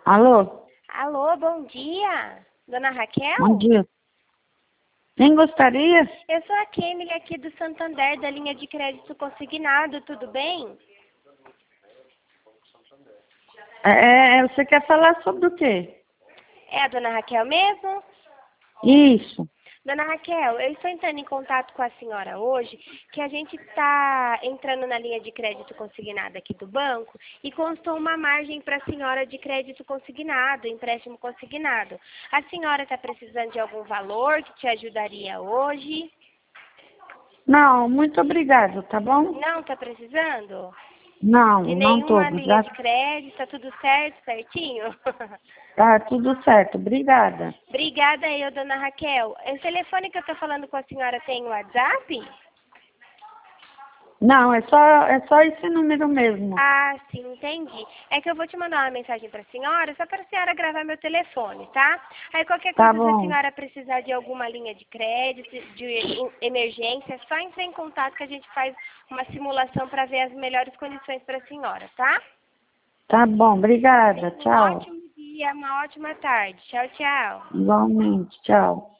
Alô? Alô, bom dia. Dona Raquel? Bom dia. Quem gostaria? Eu sou a Kemily aqui do Santander, da linha de crédito consignado, tudo bem? Você quer falar sobre o quê? É a Dona Raquel mesmo? Isso. Dona Raquel, eu estou entrando em contato com a senhora hoje, que a gente está entrando na linha de crédito consignado aqui do banco e constou uma margem para a senhora de crédito consignado, empréstimo consignado. A senhora está precisando de algum valor que te ajudaria hoje? Não, muito obrigado, tá bom? Não está precisando? Não, De não tô. nenhuma linha de crédito, tá tudo certo, certinho? Tá tudo certo, obrigada. Obrigada aí, dona Raquel. O telefone que eu tô falando com a senhora tem WhatsApp? Não, é só esse número mesmo. Ah, sim, entendi. É que eu vou te mandar uma mensagem para a senhora, só para a senhora gravar meu telefone, tá? Aí qualquer Tá coisa, se a bom. senhora precisar de alguma linha de crédito, de emergência, é só entrar em contato que a gente faz uma simulação para ver as melhores condições para a senhora, tá? Tá bom, obrigada. Um Tchau. ótimo dia, uma ótima tarde. Tchau, tchau. Igualmente, tchau.